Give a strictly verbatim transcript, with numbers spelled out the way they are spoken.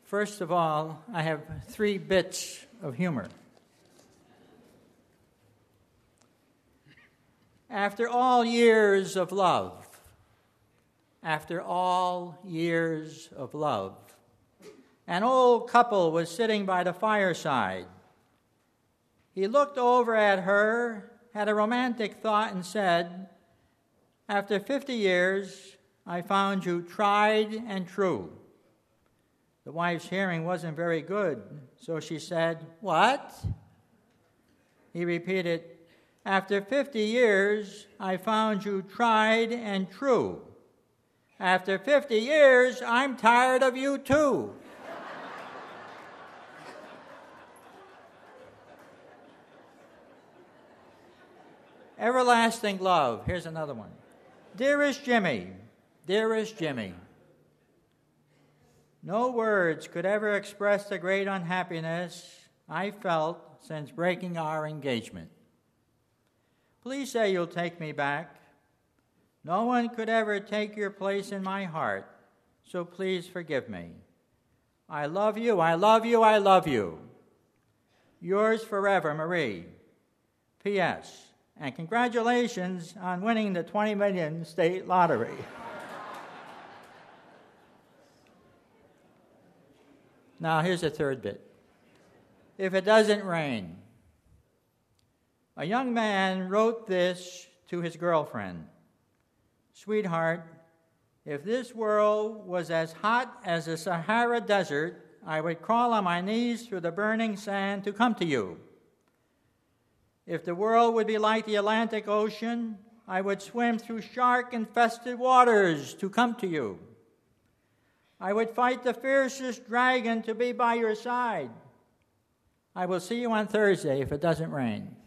First of all, I have three bits of humor. After all years of love, after all years of love, an old couple was sitting by the fireside. He looked over at her, had a romantic thought, and said, "After fifty years, I found you tried and true." The wife's hearing wasn't very good, so she said, "What?" He repeated, "After fifty years, I found you tried and true. After fifty years, I'm tired of you too." Everlasting love. Here's another one. Dearest Jimmy, dearest Jimmy, no words could ever express the great unhappiness I felt since breaking our engagement. Please say you'll take me back. No one could ever take your place in my heart, so please forgive me. I love you, I love you, I love you. Yours forever, Marie. P S. And congratulations on winning the twenty million state lottery. Now, here's a third bit. If it doesn't rain. A young man wrote this to his girlfriend. "Sweetheart, if this world was as hot as the Sahara Desert, I would crawl on my knees through the burning sand to come to you. If the world would be like the Atlantic Ocean, I would swim through shark-infested waters to come to you. I would fight the fiercest dragon to be by your side. I will see you on Thursday if it doesn't rain."